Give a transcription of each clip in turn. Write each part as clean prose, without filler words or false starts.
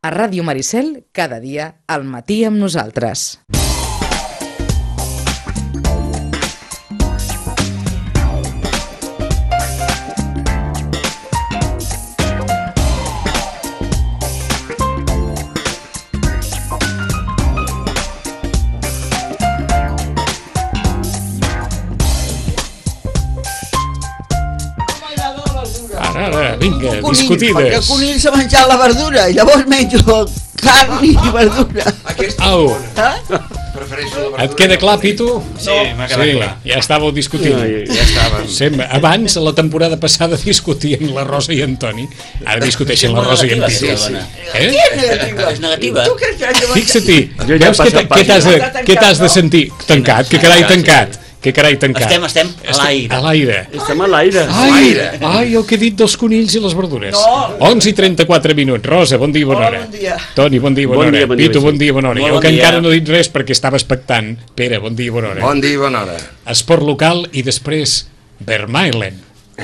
A Ràdio Maricel, cada dia, al matí amb nosaltres. Ara, vinga, discutides. Perquè el conill s'ha menjat la verdura i llavors menjo carn i verdura. Au, Prefereixo la verdura. et queda clar, Pitu? Sí, m'ha quedat clar. Ja estàveu discutint. Ja estàvem. Sempre. Abans, la temporada passada, discutien la Rosa i Antoni. Ara discuteixen la Rosa i en Pitu. Eh? És negativa. Tu creus que has de menjar? Fixa-t'hi, Jo ja veus he passat què t'has de sentir? Tancat, que carai tancat. Que carai tancat. Estem a l'aire. A l'aire. Estem a l'aire. Ai, el que he dit dels conills i les verdures. No. 11 i 34 minuts. Rosa, bon dia i bona hora. Bon dia. Toni, bon dia i bona Bon hora. dia, bon dia, Pitu, sí. bon dia i bona hora. Molt Jo bon que dia. encara no he dit res perquè estava expectant. Pere, bon dia i bona hora. Bon dia i bona hora. Esport local i després Vermaelen.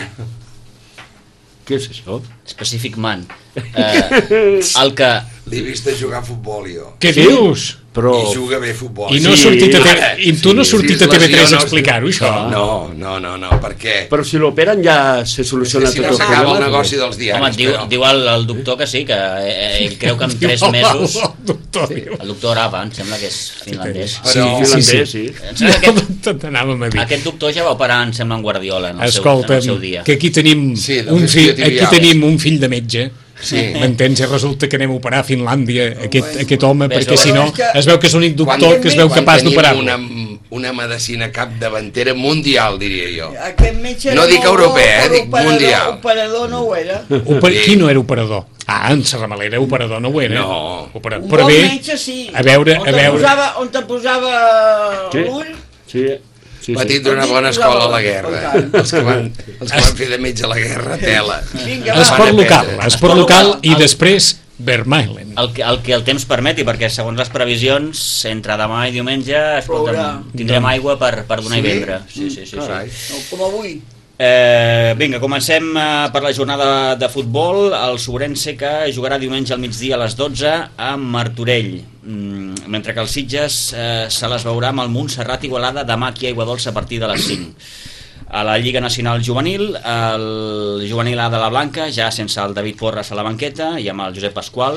Què és això? Specific Man. El que... L'he vist a jugar a futbol, jo. Què dius? Però... I juga bé a futbol. I no ha Sí. sortit a I tu no has Sí, sortit sí, a TV3 a lesiona- explicar-ho, això? No, per què? Però si l'operen ja se soluciona Si tot no el s'acaba el problema. negoci dels Home, diaris, però... diu el doctor que sí, que ell creu que en 3 mesos... El doctor Arava, em sembla que és finlandès. Però- Finlandès, sí. Em sembla que Tot anàvem a dir. aquest doctor ja va operar, em sembla, en Guardiola en el Escolta, seu dia. que aquí tenim Sí, del un fill, isquiotibial. aquí tenim un fill de metge. Sí. M'entens? I resulta que anem a operar a Finlàndia aquest home, Bé, perquè si no és que- es veu que és l'únic doctor que es veu Quan capaç tenim d'operar-lo. una medicina capdavantera mundial, diria jo. Aquest metge No era dic molt bo, europea, però dic mundial. Operador no ho era. Qui no era operador? Ah, en Serramalera operador no ho era. No. Un Però bon bé, metge sí. a veure... On te posava Sí. l'ull. Sí, sí, Va sí. tindre una bona escola a la guerra. Els que van fer de metge a la guerra, tela. Vinga, va. Esport local, aprendre. esport local i després Vermaelen. El que el temps permeti, perquè segons les previsions, entre demà i diumenge Plourà. tindrem aigua per donar i Sí? vendre. Sí. Carai. No, com avui. Vinga, comencem per la jornada de futbol. El Sobrense que jugarà diumenge al migdia a les 12 amb Martorell, mentre que el Sitges se les veurà amb el Montserrat Igualada demà aquí a Aiguadols a partir de les 5. A la Lliga Nacional Juvenil, el juvenil A de la Blanca, ja sense el David Porras a la banqueta i amb el Josep Pasqual,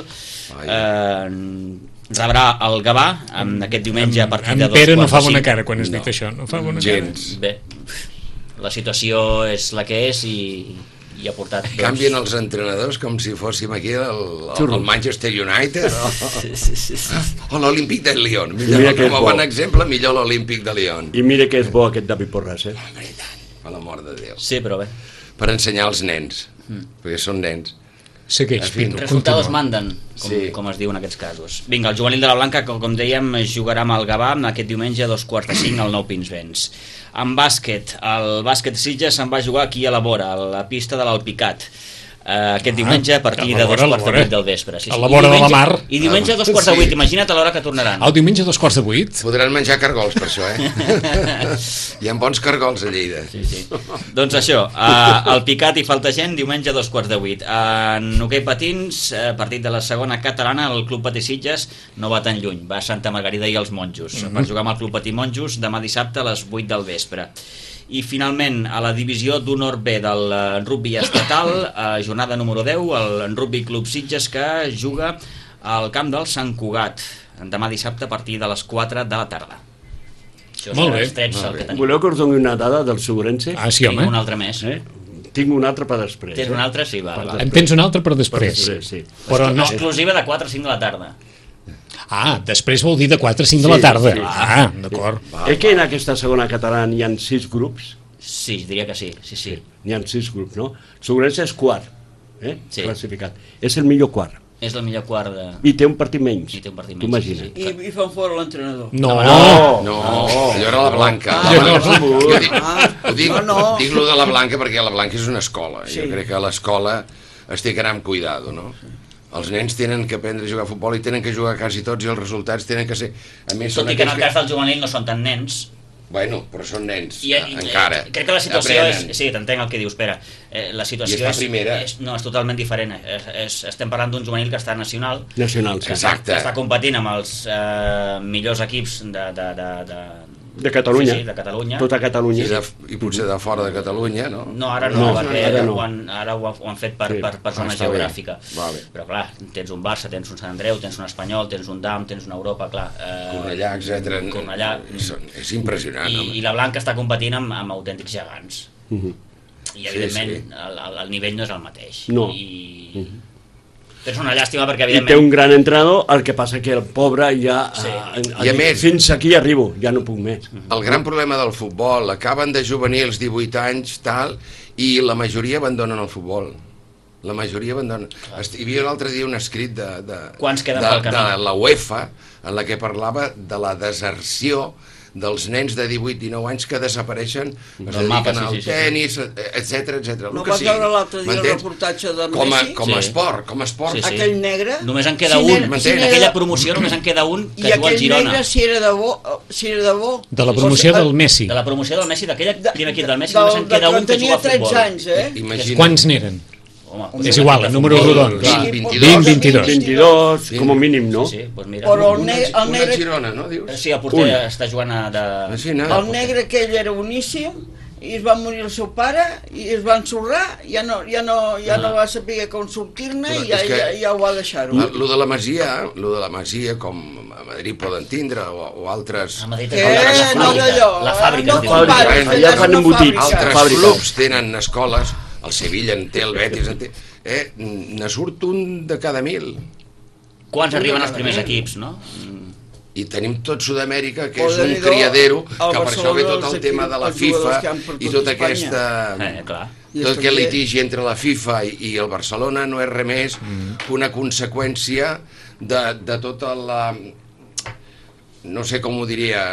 rebrà el Gavà aquest diumenge a partir de En 2 Pere no quarts fa de bona 5. cara quan has dit això. No fa bona cara. Gens. Bé, la situació és la que és i ha portat... Canvien els entrenadors com si fóssim aquí el Manchester United o l'Olímpic de Lyon. Mira que és Com a bo. bon exemple, millor l'Olímpic de Lyon. I mira que és bo aquest David Porras, eh? Home, i tant, per l'amor de Déu. Sí, però bé. Per ensenyar als nens, perquè són nens. Segueix, En fi, Pitu, Resultados continua. manden, Sí. com es diu en aquests casos. Vinga, el juvenil de la Blanca, com dèiem, jugarà amb el Gavà aquest diumenge a 2:45 al Nou Pinsbens. En bàsquet, el bàsquet Sitges se'n va jugar aquí a la vora, a la pista de l'Alpicat. Aquest diumenge a partir de 2:45 del vespre. A la vora de la mar. I diumenge a 2:45, imagina't a l'hora que tornaran. El diumenge a 2:45? Podran menjar cargols per això, Hi ha bons cargols a Lleida. Sí. Doncs això, al Picat hi falta gent, diumenge a 2:15. En hoquei patins, partit de la segona catalana, el Club Patí Sitges no va tan lluny, va a Santa Margarida i els Monjos, per jugar amb el Club Patí Monjos demà dissabte a les 8 del vespre. I finalment, a la divisió d'honor B del rugby estatal, jornada número 10, el Rugby Club Sitges que juga al camp del Sant Cugat, demà dissabte a partir de les 4 de la tarda. Això Molt serà bé. els trets el que tenim. Voleu que us doni una dada del Sobrense? Ah, sí, Tinc un home. altre més. Tinc una altra per després. Tens un altre? Sí, va. En tens un altre per Per després. després, sí. Però no... Exclusiva de 4 a 5 de la tarda. Ah, després vol dir de 4 a 5 de la Sí, tarda. sí. Ah, d'acord. És que en aquesta segona catalana hi ha 6 grups. Sí, diria que sí. N'hi ha 6 grups, no? Sobrense és quart, Sí. classificat. És el millor quart. És el millor quart de... I té un partit menys. I té un partit Tu menys, imagina't. sí. I fan fora l'entrenador. No, No, allò era la Blanca. Ah, La no, Blanca. Dic no. lo de la Blanca perquè la Blanca és una escola. Sí. Jo crec que l'escola es té que anar amb cuidado, no? Els nens tenen que aprendre a jugar a futbol i tenen que jugar quasi tots i els resultats tenen que ser... A més, Tot són i que en el aquells cas del juvenil no són tan nens, Bueno, però són nens, I encara. crec que la situació Aprenen. és... Sí, t'entenc el que dius, Pere. La situació I és la primera. no, és totalment diferent. Estem parlant d'un juvenil que està nacional, Nacional, que sí. Exacte. està competint amb els millors equips De Catalunya. Sí, de Catalunya. Tota Catalunya. I potser de fora de Catalunya, no? No, ara no, No, perquè ara no. ara ho han fet per zona està bé. geogràfica. Vale. Però clar, tens un Barça, tens un Sant Andreu, tens un Espanyol, tens un Dam, tens una Europa, clar. Cornellà, etc. Cornellà. És impressionant, home. I la Blanca està competint amb autèntics gegants. I evidentment sí. el nivell no és el mateix. No. Però és una llàstima perquè I té evidentment... un gran entrenador, el que passa que el pobre ja... Sí. I a més- fins aquí arribo, ja no puc més. El gran problema del futbol, acaben de juvenils 18 anys, tal, i la majoria abandonen el futbol. La majoria abandonen. Hi havia l'altre dia un escrit Quants queden pel camí? de la UEFA, en la que parlava de la deserció dels nens de 18-19 anys que desapareixen, es dediquen mapa, al sí. tenis, etc. No vas veure l'altre dia el reportatge de Messi? Com a Sí. esport. Sí, sí. Aquell negre... Només en queda si un. n'era- m'entens? En aquella promoció només en queda un que I juga al aquell Girona. negre, si era de bo... De la promoció del Messi. De la promoció del Messi, d'aquell primer equip del Messi, només en queda un que juga tenia a futbol. 13 anys, Imagina't. Quants n'eren? Home, És igual, el número rodon. Clar, 22. 22, com a mínim, no? Sí, doncs mira. Però el Una negre... Girona, no, dius? Sí, el porter està jugant de... Sí, no. El negre aquell era boníssim i es va morir el seu pare i es va ensorrar, ja no va saber com sortir-ne i És que- ja ho va deixar-ho. Lo de la Masia, com a Madrid poden tindre, o altres... A Madrid Què? és No d'allò. La fàbrica. No es diu. comparis, Allà és fan una embotits. fàbrica. Altres Fàbrica. clubs tenen escoles, el Sevilla en té, el Betis en té... Ne surt un de cada 1.000. Quants arriben als primers equips, no? I tenim tot Sud-amèrica, que O és un Déu-n'hi-do, criadero, al que per això ve tot Barcelona el tema de la els jugadors FIFA que han per i tot tota Espanya. aquesta... Clar. I Tot aquest també- litigi entre la FIFA i el Barcelona no és res més que una conseqüència de tota la... No sé com ho diria...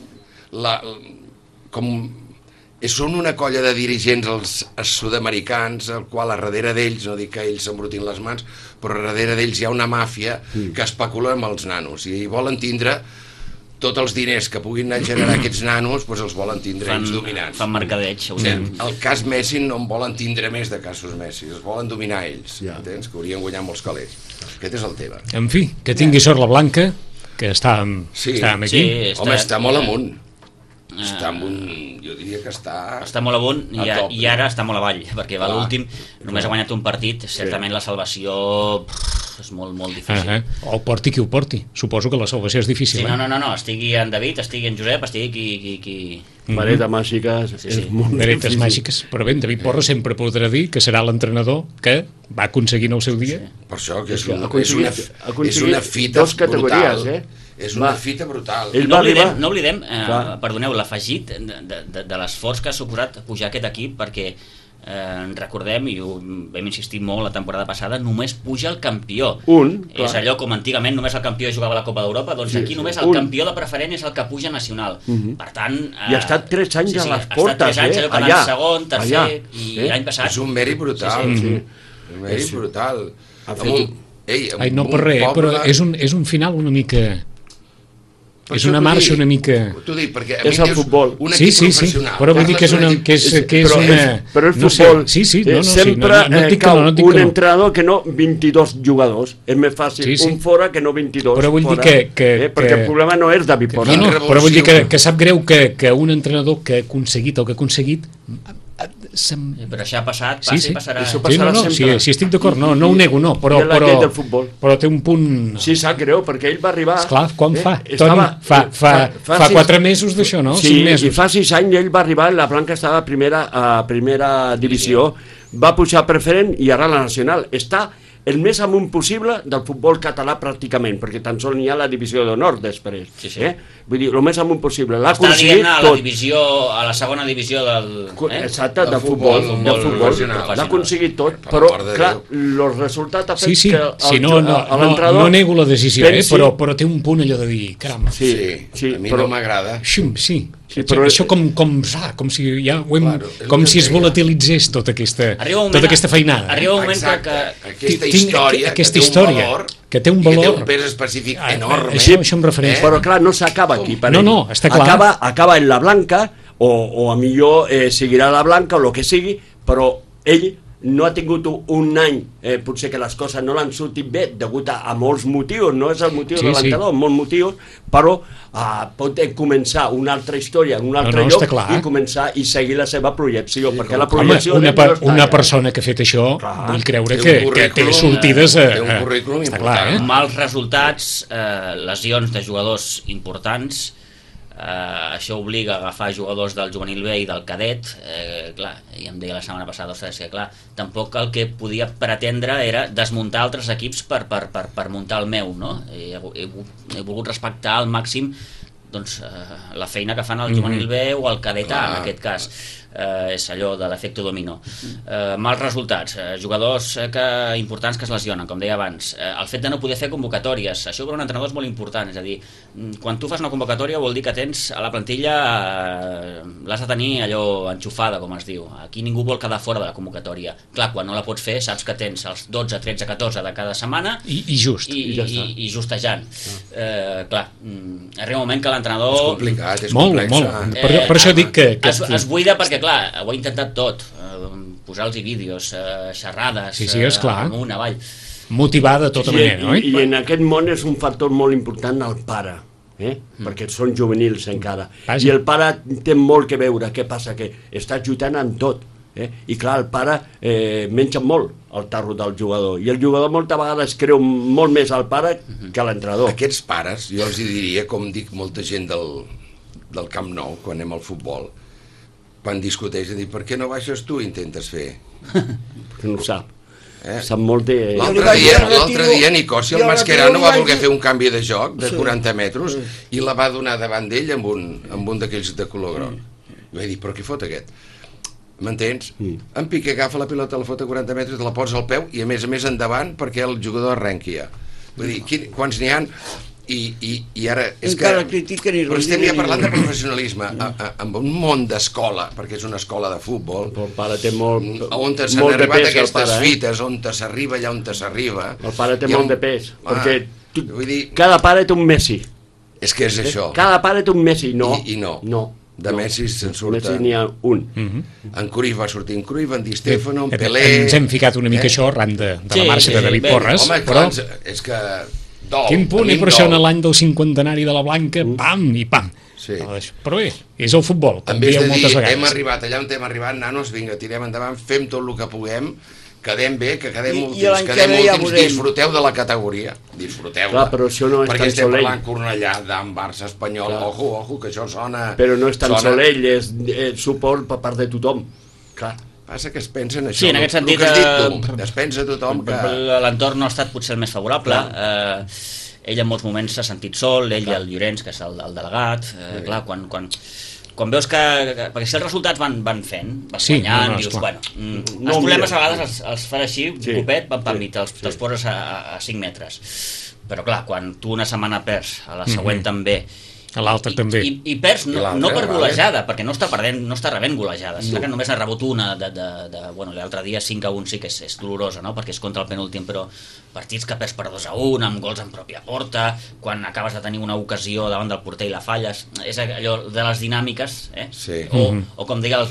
Són una colla de dirigents els sud-americans, el qual a darrere d'ells, no dic que ells s'embrutin les mans, però a darrere d'ells hi ha una màfia que especula amb els nanos i volen tindre tots els diners que puguin anar a generar aquests nanos, doncs els volen tindre ells dominants. Fan mercadeig. O sigui, el cas Messi no en volen tindre més de casos Messi, els volen dominar ells, entens? Que haurien guanyat molts calés. Aquest és el tema. En fi, que tingui sort la Blanca, que estàvem Sí. aquí. Sí. Home, està molt amunt. Està amb un... Jo diria que està... Està molt amunt A top. i ara està molt avall, perquè va Clar. l'últim, només ha guanyat un partit, certament la salvació és molt, molt difícil. O porti qui ho porti. Suposo que la salvació és difícil. Sí, no, estigui en David, estigui en Josep, estigui qui... Vareta màgica és sí. molt Varetes difícil. màgiques. Però bé, David Porro sempre podrà dir que serà l'entrenador que va aconseguir en el seu dia. Per això que és Ha una aconseguit fita dos categories, brutal. És una Va. fita brutal. Ell No va arribar- oblidem, Clar. perdoneu, l'afegit de l'esforç que ha suposat pujar aquest equip, perquè recordem, i ho vam insistir molt la temporada passada, només puja el campió. Clar. És allò com antigament només el campió jugava a la Copa d'Europa, doncs aquí només el campió de preferent és el que puja nacional. Per tant... I ha estat 3 anys a les ha estat portes, 3 anys, allò que allà. anant segon, tercer, Allà. i l'any passat... És un mèrit brutal. Sí, Un mèrit brutal. Ha Amb fet Ai, no per res, però és un final una mica... Per És això una t'ho marxa dic. una mica... T'ho dic, perquè a És mi el futbol. un Sí, equip sí, professional. però vull dir que és una... Que és però una... però el no sé, futbol sí, sempre no et dic que cau no, no et dic un que no. entrenador que no 22 jugadors. És més fàcil Sí, sí. un fora que no 22 Però vull dir fora. que perquè el problema no és David Porro. No, Quina però vull dir revolució. que sap greu que un entrenador que ha aconseguit el que ha aconseguit Però això ha passat, Sí, passa sí. i passarà. Això Sí, no, sempre. sí, estic d'acord, no ho nego, no, però I la llei del futbol. però té un punt... Sí, sap greu, perquè ell va arribar... Esclar, quan fa? estava- Toni, fa 4 mesos d'això, no? Sí, 5 mesos. i fa 6 anys ell va arribar, la Blanca estava a primera divisió, va pujar a preferent i ara a la nacional. Està el més amunt possible del futbol català pràcticament, perquè tan sols n'hi ha la divisió d'honor després. Sí, sí. Vull dir, el més amunt possible. L'ha Està aconseguit dient a la tot. divisió, a la segona divisió del... Exacte, Del del futbol, futbol del futbol. professional. L'ha aconseguit tot, Per però, l'amor de clar, Déu. els resultats ha fet Sí, sí, que sí, no nego la decisió, pensi- però té un punt allò de dir, caram, Sí, Sí, a mi però- no m'agrada. xum, sí, Sí, però... Això com si ja ho hem, Claro, com si es volatilitzés tota aquesta feinada. Arriba un moment Exacte, aquesta Tinc història aquesta que té un història, valor que té un i que té valor. un pes específic enorme. Això em refereix. Però clar, no s'acaba aquí per ell. No, està clar. Acaba en la blanca, o a millor seguirà la blanca o el que sigui, però ell no ha tingut un any, potser que les coses no l'han sortit bé, degut a molts motius, no és el motiu de l'entrenador, molts motius, però pot començar una altra història en un altre lloc i començar i seguir la seva projecció, perquè la projecció... Una persona que ha fet això, vull creure que té sortides... Té un currículum important. Mals resultats, lesions de jugadors importants, això obliga a agafar jugadors del juvenil B i del cadet, clar, i em deia la setmana passada, ostres, que clar, tampoc el que podia pretendre era desmuntar altres equips per muntar el meu, no? He volgut respectar al màxim doncs, la feina que fan el juvenil B o el cadet A, en aquest cas. És allò de l'efecte dominó. Mals resultats, jugadors importants que es lesionen, com deia abans, el fet de no poder fer convocatòries, això per un entrenador és molt important, és a dir, quan tu fas una convocatòria vol dir que tens a la plantilla, l'has de tenir allò enxufada, com es diu. Aquí ningú vol quedar fora de la convocatòria. Clar, quan no la pots fer saps que tens els 12, 13, 14 de cada setmana i justejant. Clar, arriba un moment que l'entrenador... És complicat, és complex. Molt. Per això dic que... Es buida perquè clar, ho he intentat tot, posar-los vídeos, xerrades, amunt, avall. Motivar de tota manera, no? I en aquest món és un factor molt important el pare, perquè són juvenils encara. I el pare té molt que veure, què passa? Que està ajudant en tot. I clar, el pare menja molt el tarro del jugador, i el jugador moltes vegades creu molt més al pare que a l'entrenador. Aquests pares, jo els diria, com dic molta gent del Camp Nou, quan anem al futbol, quan discuteix, dir, per què no baixes tu i intentes fer? Perquè no ho sap. Sap molt de... L'altre dia Nicosia, el Mascherano, va voler fer un canvi de joc de 40 metres i la va donar davant d'ell amb un d'aquells de color groc. I vaig dir, però què fot aquest? M'entens? En Piqué agafa la pilota, la fot a 40 metres, la posa al peu i a més endavant perquè el jugador arrenqui ja. Vull dir, quants n'hi ha? I ara és encara critiquen i però estem ja parlant de professionalisme amb un món d'escola, perquè és una escola de futbol, el pare té molt on s'han arribat aquestes fites, on s'arriba allà on s'arriba. El pare té molt de pes, perquè cada pare té un Messi. És que és això, cada pare té un Messi. i no de Messi se'n surt Messi n'hi ha un. En Cruyff va sortir en Cruyff, en Di Stefano, en Pelé. Ens hem ficat una mica això arran de la marxa de David Porres, però és que quin punt, però això en l'any del cinquantenari de la Blanca, pam i pam. Però bé, és el futbol, com dieu moltes vegades. Hem arribat allà on hem arribat, nanos, vinga, tirem endavant, fem tot el que puguem, quedem bé, que quedem últims, disfruteu de la categoria, disfruteu-la. Però això no és perquè tan estem Solell. parlant Cornellà, d'en Barça, Espanyol, ojo, que això sona... Però no és tan Solell, és suport per part de tothom, clar. Passa que es pensa en això, sí, en aquest sentit, el que has dit tu, es pensa tothom que... L'entorn no ha estat potser el més favorable, ell en molts moments s'ha sentit sol, ell i el Llorenç, que és el delegat, clar, quan veus que... Perquè si els resultats van fent, vas guanyant, dius, bueno, els problemes a vegades els fas així, un copet, pam, i te'ls poses a 5 metres. Però clar, quan tu una setmana perds, a la següent també, a l'altre també. I perds no per golejada, perquè no està rebent golejades. Clar que només ha rebut una bueno, l'altre dia 5-1 sí que és dolorosa, no? Perquè és contra el penúltim, però partits que perds per 2-1, amb gols en pròpia porta, quan acabes de tenir una ocasió davant del porter i la falles, és allò de les dinàmiques, o com deia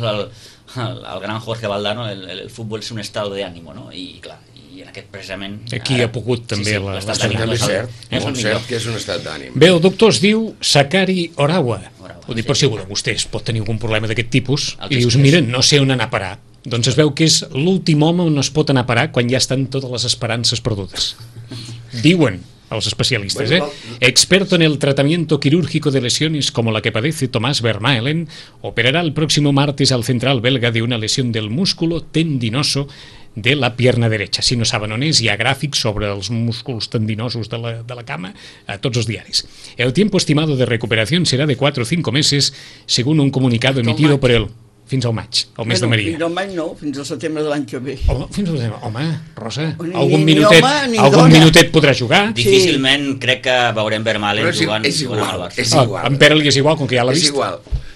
el gran Jorge Valdano, el futbol és un estado de ánimo, no? I clar, i en aquest precisament... Aquí ha pogut també l'estat d'ànim. També és cert que és un estat d'ànim. Bé, el doctor es diu Sakari Orawa. Ho dic per si algú de vostès pot tenir algun problema d'aquest tipus i dius, mira, no sé on anar a parar. Doncs es veu que és l'últim home on es pot anar a parar quan ja estan totes les esperances perdudes. Diuen els especialistes, experto en el tratamiento quirúrgico de lesiones como la que padece Tomás Vermaelen, operará el próximo martes al central belga de una lesión del músculo tendinoso de la pierna derecha. Si no saben on és, hi ha gràfics sobre els músculs tendinosos de la cama a tots els diaris. El tiempo estimado de recuperación será de 4 o 5 meses, según un comunicado emitido por el... Fins al maig, al mes de Maria. Fins al maig no, fins al setembre de l'any que ve. Fins al setembre. Home, Rosa, algun minutet podrà jugar. Difícilment crec que veurem Vermaelen jugant amb el Barça. És igual. En Pere li és igual, com que ja l'ha vist. És igual.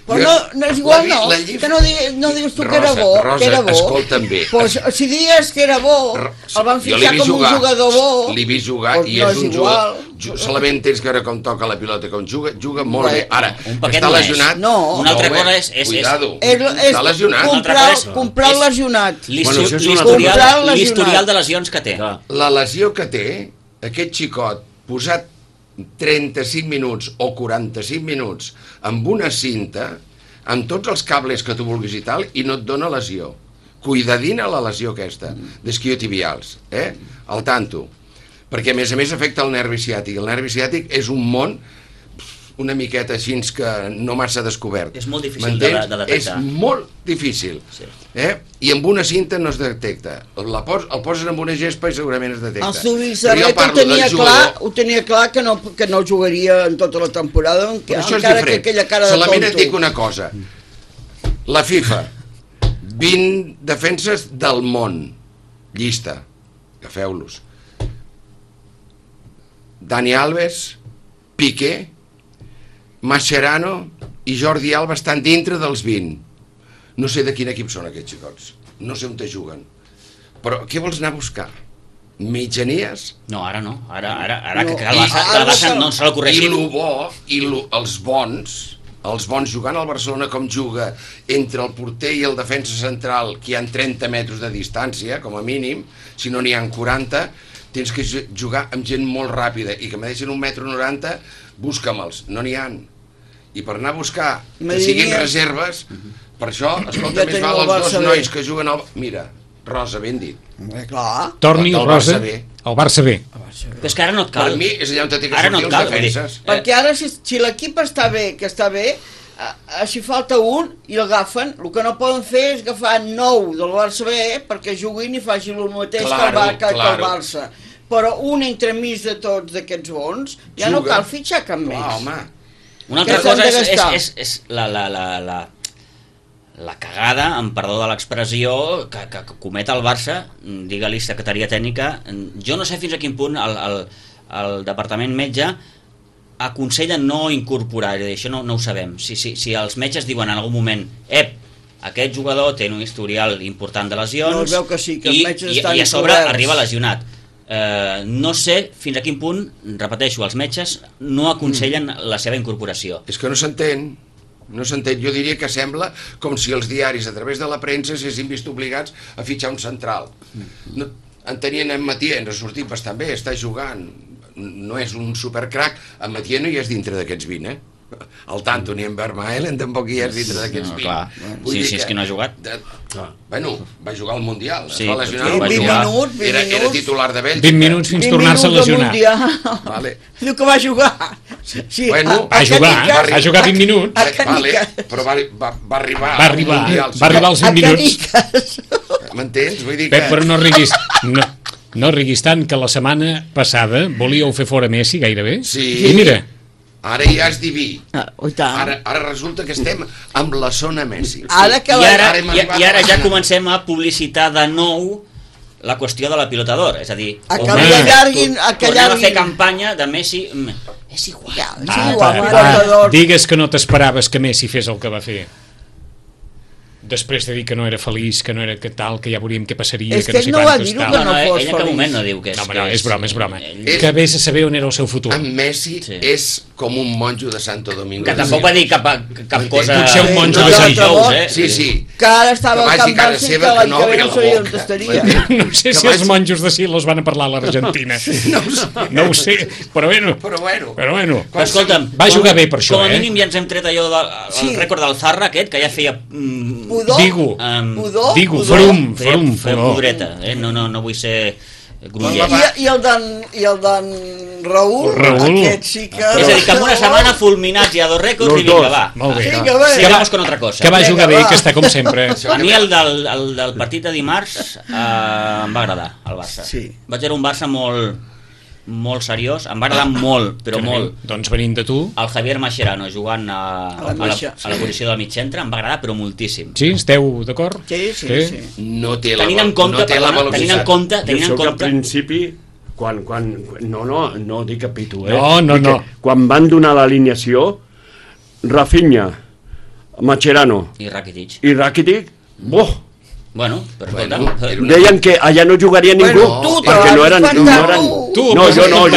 Però no és igual, no, que no dius tu que era bo. Rosa, escolta'm bé. Pues, si dius que era bo, el van fixar com un jugador bo. L'he vist jugar i és un jugador... Solament tens que veure com toca la pilota, com juga molt bé. Ara, està lesionat... No, una altra cosa és... Cuidado, està lesionat. Comprar el lesionat. L'historial de lesions que té. La lesió que té, aquest xicot posat 35 minuts o 45 minuts amb una cinta, amb tots els cables que tu vulguis i tal, i no et dona lesió. Cuidadina la lesió aquesta, d'isquiotibials, al tanto. Perquè a més afecta el nervi ciàtic. El nervi ciàtic és un món una miqueta així que no massa descobert. És molt difícil de detectar. És molt difícil. Sí. I amb una cinta no es detecta. El poses amb una gespa i segurament es detecta. El Zubizarreta ho tenia clar que no jugaria en tota la temporada, encara que aquella cara de tonto. Solament et dic una cosa. La FIFA, 20 defenses del món. Llista. Agafeu-los. Dani Alves, Piqué, Mascherano i Jordi Alba estan dintre dels 20. No sé de quin equip són aquests xicots. No sé on te juguen. Però què vols anar a buscar? Mitjanies? No, ara no. Ara que el Barça no se l'ocorreixi. I els bons jugant al Barcelona com juga entre el porter i el defensa central, que hi ha 30 metres de distància, com a mínim, si no n'hi ha 40, tens que jugar amb gent molt ràpida i que me deixen 1,90 m, busca'm-els, no n'hi ha. I per anar a buscar que siguin reserves, per això, escolta, més val els dos nois que juguen al... Mira, Rosa, ben dit. Torni el Rosa, el Barça B. Però és que ara no et cal. Per mi és allà on t'he que sortir els defenses. Perquè ara, si l'equip està bé, si falta un i l'agafen, el que no poden fer és agafar 9 del Barça B perquè juguin i facin el mateix que el Barça. Però un entremig de tots d'aquests bons ja no cal fitxar cap més. Home. Una altra cosa és la cagada, amb perdó de l'expressió, que comet el Barça, digue-li secretaria tècnica. Jo no sé fins a quin punt el departament metge aconsella no incorporar, això no ho sabem. Si els metges diuen en algun moment aquest jugador té un historial important de lesions i a sobre arriba lesionat. No sé fins a quin punt, repeteixo, els metges no aconsellen la seva incorporació. És que no s'entén. Jo diria que sembla com si els diaris a través de la premsa s'hagin vist obligats a fitxar un central. En tenien en Mathieu, ens ha sortit bastant bé, està jugant, no és un supercrac, en Mathieu no hi és dintre d'aquests 20, el tanto ni en Vermaelen tampoc hi és dintre d'aquests 20. Sí, és que no ha jugat. Bueno, va jugar al Mundial, es va lesionar al Mundial, era titular de Bèlgica. 20 minuts fins tornar-se a lesionar. Diu que va jugar. Bueno, va jugar 20 minuts. Però va arribar al Mundial. Als 20 minuts. M'entens? Vull dir que... Però no riguis tant, que la setmana passada volíeu fer fora Messi gairebé. Sí. I mira... Ara ja és diví. Ara resulta que estem amb la zona Messi. I ara ja comencem a publicitar de nou la qüestió de la pilota d'or. És a dir, tornem a fer campanya de Messi. És igual. Digues que no t'esperaves que Messi fes el que va fer. Després de dir que no era feliç, que no era que tal, que ja veuríem què passaria, que no sé quantos tal. Ell en cap moment no diu que és... No, és broma. Que vés a saber on era el seu futur. En Messi és com un monjo de Santo Domingo. Que tampoc va dir cap cosa... Potser un monjo de Sant Tous, Sí. Que ara estava al Camp Barça i que l'any que ve no sabia on estaria. No sé si els monjos de Silos van a parlar a l'Argentina. No ho sé, però bueno. Escolta'm, va jugar bé per això, com a mínim ja ens hem tret allò del rècord del Zarra aquest, que ja feia... Digo, Frum, Pudreta, no vull ser grunyer. I el d'en Raül, aquest sí que... És a dir, que en una setmana fulminats ja 2 rècords i vinga, va. Molt bé. Sigamos con otra cosa. Que va jugar bé, que està com sempre. A mi el del partit de dimarts em va agradar, el Barça. Vaig veure un Barça molt seriós, em va agradar molt, però molt. Doncs venint de tu... El Javier Mascherano jugant a la posició del mig centre em va agradar, però moltíssim. Sí, esteu d'acord? Sí. No té la velocitat. Jo soc al principi, quan no dic a pitu, No. Quan van donar l'alineació, Rafinha, Mascherano I Rakitic. i Rakitic, Bueno, però escolta... deien que allà no jugaria ningú perquè no eren... No,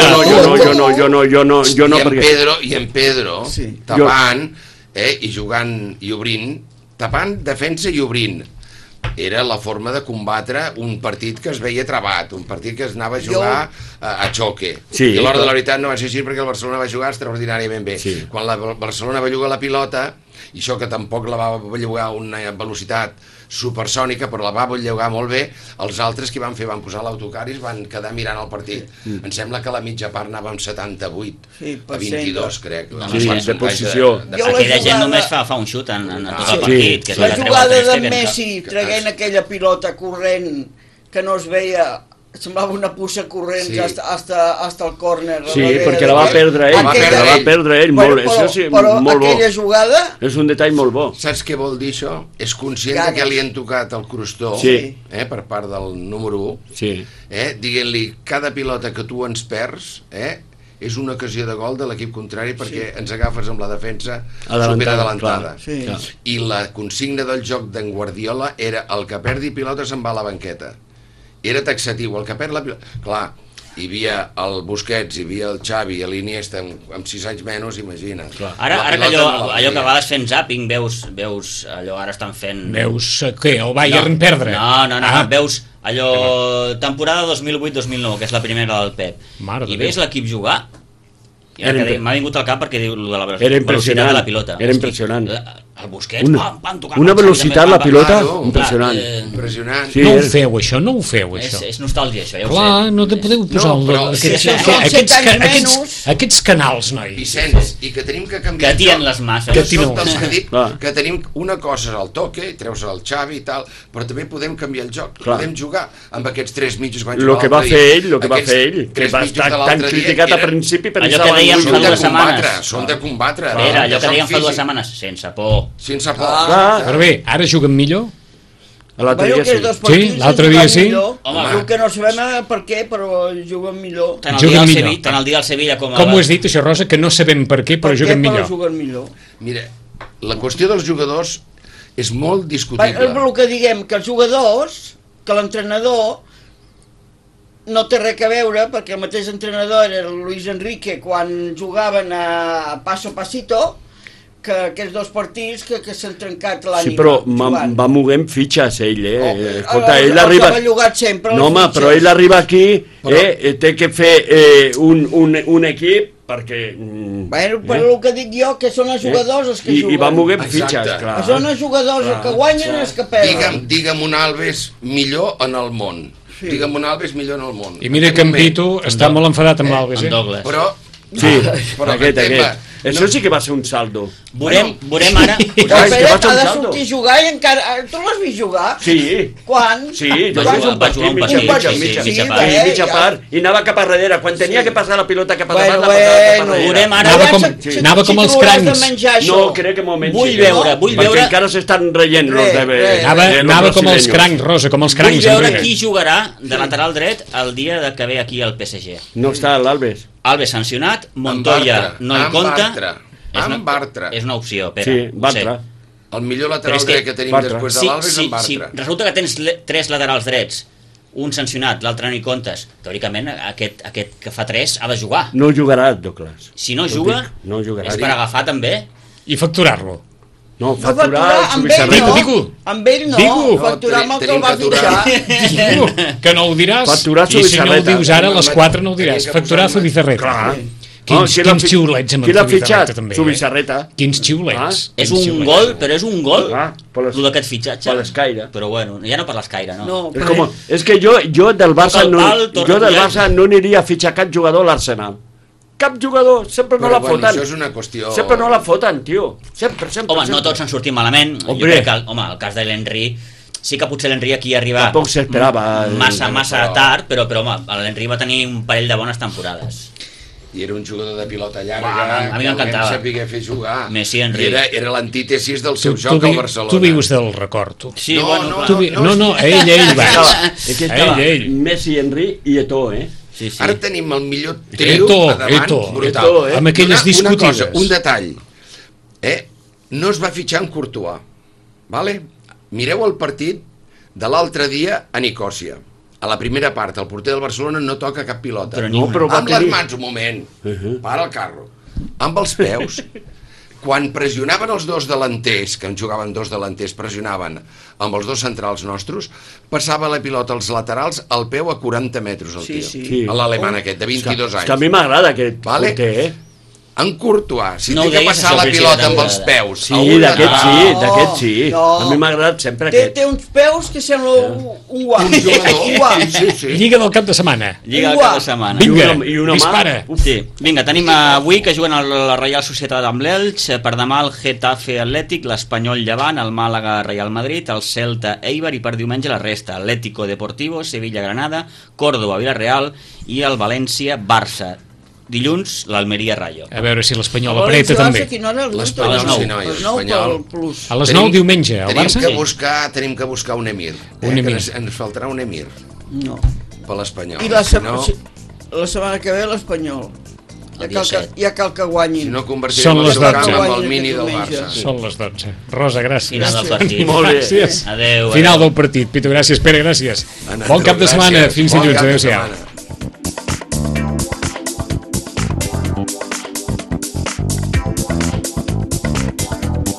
jo no, perquè... I en Pedro, tapant i jugant i obrint, tapant, defensa i obrint. Era la forma de combatre un partit que es veia trabat, un partit que es anava a jugar a xoque. I a l'hora de la veritat no va ser així perquè el Barcelona va jugar extraordinàriament bé. Quan la Barcelona va jugar la pilota, i això que tampoc la va bellugar a una velocitat supersònica, però la va bellugar molt bé, els altres que van fer van posar l'autocar i es van quedar mirant el partit. Em sembla que la mitja part anava amb 78 a 22, crec. De posició. Aquella gent només fa un xut en tot el partit. La jugada de Messi traient aquella pilota corrent que no es veia, semblava una puça corrent hasta el córner. Sí, perquè la va perdre ell, molt. Això sí, molt bo. Aquella jugada... És un detall molt bo. Saps què vol dir això? És conscient que li han tocat el crostó per part del número 1, dient-li cada pilota que tu ens perds és una ocasió de gol de l'equip contrari perquè ens agafes amb la defensa superadelantada. I la consigna del joc d'en Guardiola era el que perdi pilota se'n va a la banqueta. Era taxatiu, el que perd la pilota... Clar, hi havia el Busquets, hi havia el Xavi, l'Iniesta, amb 6 anys menys, imagina't. Ara que allò que a vegades fent zàping, veus allò, ara estan fent... Veus què, el Bayern perdre? No, veus allò, temporada 2008-2009, que és la primera del Pep, i veus l'equip jugar, m'ha vingut al cap perquè diu de la velocitat de la pilota. Era impressionant. El Busquets, tocant... Una velocitat la pilota impressionant. No ho feu, això, no ho feu, això. És nostàlgia, això, ja ho sé. Clar, no te podeu posar aquests canals, noi. Vicenç, i que tenim que canviar... Que tien les masses. Que tenim una cosa al toque, treus el Xavi i tal, però també podem canviar el joc. Podem jugar amb aquests 3 mitjos que van jugar el que va fer ell, que va estar tan criticat al principi per allò que dèiem fa 2 setmanes. Són de combatre. Era allò que dèiem fa 2 setmanes, sense por. Sense por. Però bé, ara juguen millor? L'altre dia sí. Sí, l'altre dia sí. Home, diu que no sabem per què, però juguen millor. Tant el dia del Sevilla com... Com ho has dit, això, Rosa? Que no sabem per què, però juguen millor. Mira, la qüestió dels jugadors és molt discutible. El que diguem, que els jugadors, que l'entrenador no té res a veure, perquè el mateix entrenador era el Luis Enrique quan jugaven a Paso Pasito, que aquests 2 partits que s'han trencat l'ànima. Sí, però va movent fitxes ell, Escolta, ell arriba... No, home, però ell arriba aquí, té que fer un equip perquè... Bueno, però el que dic jo, que són els jugadors els que juguen. I va movent fitxes, clar. Són els jugadors els que guanyen i els que perden. Digue'm un Alves millor en el món. Digue'm un Alves millor en el món. I mira que en Pito està molt enfadat amb l'Alves, Però... Sí, aquest. Això sí que va ser un saldo. Veurem ara... Ha de sortir a jugar i encara... Tu l'has vist jugar? Sí. Quan? Sí, va jugar un partit, mitja part. I anava cap a darrere. Quan tenia que passar la pilota cap a davant, la passava cap a darrere. Veurem ara... Anava com els crancs. No, crec que moment vull veure... Perquè encara s'estan reient los deures. Anava com els crancs, Rosa, com els crancs. Vull veure qui jugarà de lateral dret el dia que ve aquí al PSG. No està l'Alves. Alves sancionat, Montoya no hi compta. Amb Bartra. És una opció, Pere. Sí, Bartra. El millor lateral dret que tenim després de l'Alves és en Bartra. Resulta que tens 3 laterals drets, un sancionat, l'altre no hi comptes. Teòricament, aquest que fa 3 ha de jugar. No jugarà, Douglas. Si no juga, és per agafar també. I facturar-lo. No, facturar amb ell no, facturar amb el que el va fitxar. Que no ho diràs, i si no ho dius ara, a les 4 no ho diràs. Facturar Zubizarreta. Quins xiulets amb el Zubizarreta, també. Zubizarreta. Quins xiulets. És un gol, però és un gol, el d'aquest fitxatge. Per l'escaire. Però bueno, ja no per l'escaire, no. És que jo del Barça no aniria a fitxar cap jugador a l'Arsenal. Cap jugador, sempre no la foten. Això és una qüestió... Sempre no la foten, tio. Sempre. Home, no tots han sortit malament. Jo crec que, el cas de l'Henry... Sí que potser l'Henry aquí arriba... Tampoc s'esperava. Massa tard, però home, l'Henry va tenir un parell de bones temporades. I era un jugador de pilota llarga, a mi m'encantava. Que sabia fer jugar. Messi, Henry. Era l'antítesis del seu joc al Barcelona. Tu vius del record, tu. Sí, bueno... No, ell va. Ell. Messi, Henry i Eto'o, Sí. Ara tenim el millor trio a davant, brutal. Amb aquelles discutides. Una cosa, un detall. no es va fitxar en Courtois, vale? Mireu el partit de l'altre dia a Nicòsia. A la primera part, el porter del Barcelona no toca cap pilota. Però amb les mans, un moment, para el carro. Amb els peus. Quan pressionaven els dos delanters, que en jugaven dos delanters, pressionaven amb els dos centrals nostres, passava la pilota als laterals al peu a 40 metres el tio. Sí. A l'alemany aquest, de 22 anys. Que a mi m'agrada aquest porter, En Courtois, si No té ho que deies, passar això, la Cristian, pilota amb de- els peus... Sí, d'aquest sí. No. A mi m'ha agradat sempre aquest. Té uns peus que sembla un guà. Un jugador. Un guà. Sí. Lliga del cap de setmana. Lliga del cap de setmana. Vinga, I una mà. dispara. Sí, vinga, tenim avui que juguen la Reial Societat amb l'Elx, per demà el Getafe Atlètic, l'Espanyol Llevant, el Màlaga Real Madrid, el Celta Eibar i per diumenge la resta, Atlético Deportivo, Sevilla Granada, Córdoba Villarreal i el València Barça. Dilluns, l'Almeria Rayo. A veure si l'Espanyol El apreta València també. a quina hora? L'Espanyol, A les 9. sí, noi, A les 9 l'Espanyol. pel plus. A les 9 diumenge, el Barça? Tenim que buscar un emir. Un emir. Que ens faltarà un emir No. per l'Espanyol. I la Si no, setmana que ve l'Espanyol. El dia 7. Ja cal que guanyin. si no Són convertirem les el camp 12. amb el mini del Diumenge. Barça. Són les 12. Rosa, gràcies. Final del partit. Molt bé. Gràcies. Adéu. Final adéu. del partit. Pitu, gràcies. Pere, gràcies. Anna, Bon cap de gràcies. setmana. Fins Bon dilluns. cap de Adéu-siau. setmana.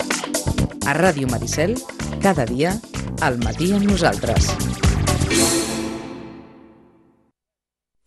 A Ràdio Maricel, cada dia, al matí amb nosaltres.